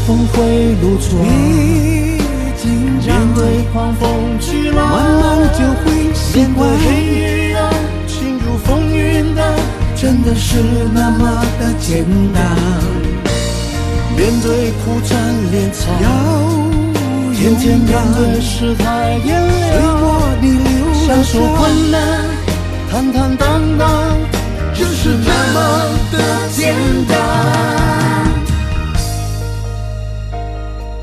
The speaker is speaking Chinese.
峰回路转，面对狂风巨浪，慢慢就会习惯。面对黑与阳，心如风云的，真的是那么的简单。面对苦战连草，天天面对世态炎凉，享受困难，坦坦